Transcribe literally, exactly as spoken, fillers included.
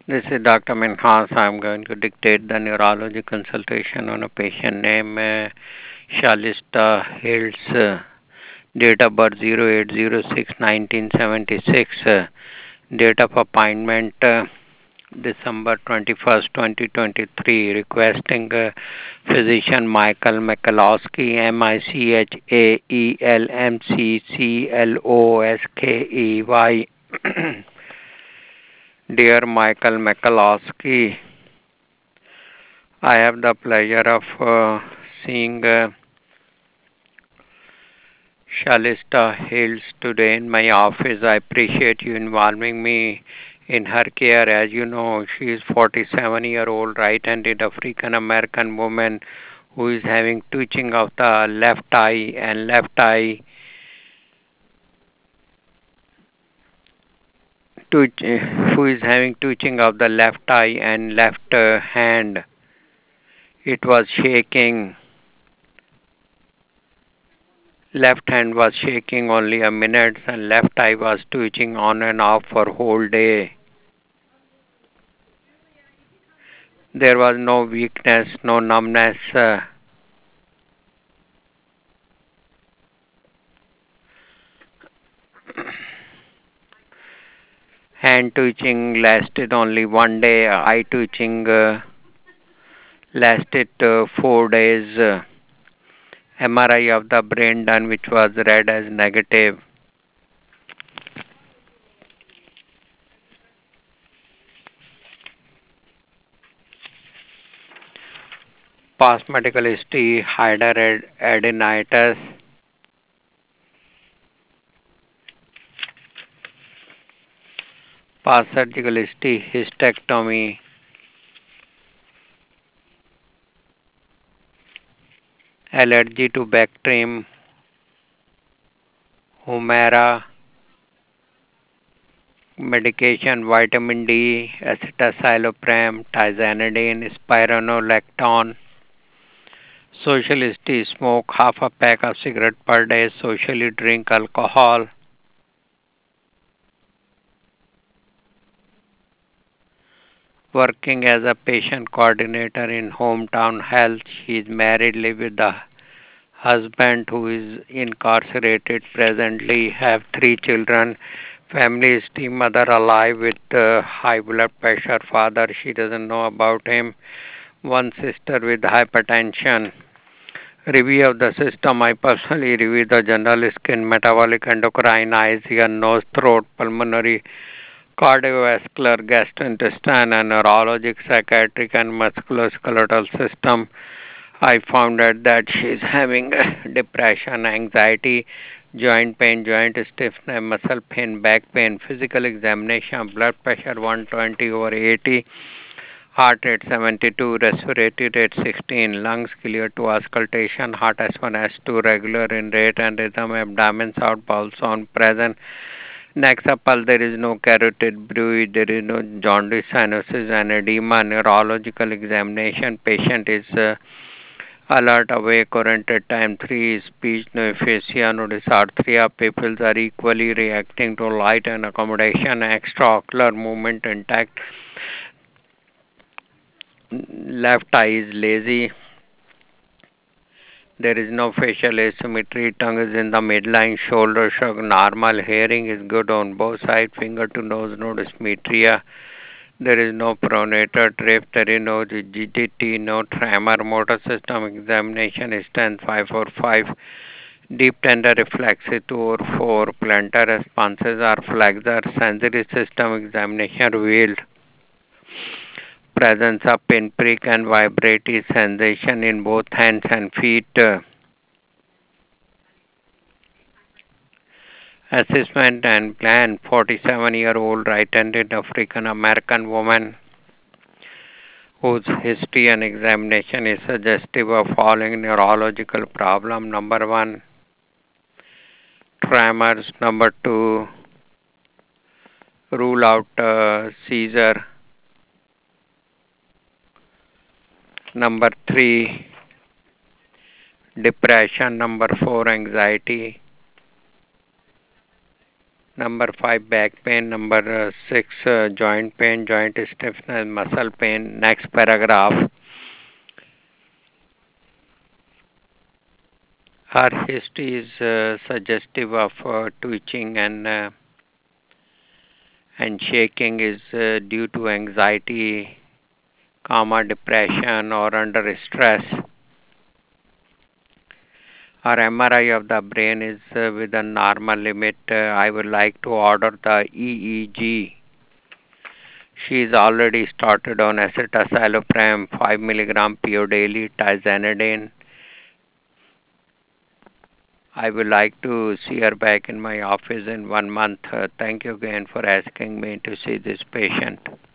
This is Doctor Minhas. I'm going to dictate the neurology consultation on a patient named uh, Shalista Hills, uh, date of birth zero eight zero six nineteen seventy-six, uh, date of appointment uh, December twenty-first, twenty twenty-three, requesting uh, physician Michael Michalowski, M I C H A E L M C C L O S K E Y. Dear Michael Michalowski, I have the pleasure of uh, seeing uh, Shalista Hills today in my office. I appreciate you involving me in her care. As you know, she is forty-seven year old right-handed African American woman who is having twitching of the left eye and left eye twitch, who is having twitching of the left eye and left uh, hand. It was shaking. Left hand was shaking only a minute and left eye was twitching on and off for whole day. There was no weakness, no numbness. Uh, hand twitching lasted only one day. Eye twitching uh, lasted uh, four days. Uh, M R I of the brain done, which was read as negative. Past medical history, hidradenitis, past surgical history, hysterectomy, allergy to Bactrim, Humira, medication, vitamin D, acetaminophen, tizanidine, spironolactone. Social history, smoke half a pack of cigarette per day, socially drink alcohol. Working as a patient coordinator in hometown health. She is married, live with the husband who is incarcerated presently, have three children. Family history, mother alive with uh, high blood pressure, father she doesn't know about him, one sister with hypertension. Review of the system, I personally review the general skin, metabolic, endocrine, eyes, ear, nose, throat, pulmonary, cardiovascular, gastrointestinal, and neurologic, psychiatric, and musculoskeletal system. I found out that she is having depression, anxiety, joint pain, joint stiffness, muscle pain, back pain, physical examination, blood pressure one twenty over eighty, heart rate seventy-two, respiratory rate sixteen, lungs clear to auscultation, heart S one, S two regular in rate and rhythm, abdomen sound, pulse on present. Next up, there is no carotid bruit, there is no jaundice, cyanosis, and edema. Neurological examination, patient is uh, alert, awake, oriented, time three, speech, no aphasia, no dysarthria. Pupils are equally reacting to light and accommodation, extraocular movement intact. Left eye is lazy. There is no facial asymmetry. Tongue is in the midline. Shoulder shrug normal. Hearing is good on both sides. Finger to nose, no dysmetria. There is no pronator drift. There is no rigidity. No tremor. Motor system examination is ten five four five. Deep tender reflexes two or four. Plantar responses are flexor. Sensory system examination revealed presence of pinprick and vibratory sensation in both hands and feet. Assessment and plan, forty-seven year old right-handed African American woman whose history and examination is suggestive of following neurological problem. Number one, tremors. Number two, rule out uh, seizure. Number three, depression. Number four, anxiety. Number five, back pain. Number uh, six, uh, joint pain, joint stiffness, muscle pain. Next paragraph. Her history is uh, suggestive of uh, twitching and uh, and shaking is uh, due to anxiety, comma, depression, or under stress. Her M R I of the brain is uh, within normal limit. Uh, I would like to order the E E G. She is already started on acetylsopram five milligram P O daily, tizanidine. I would like to see her back in my office in one month. Uh, thank you again for asking me to see this patient.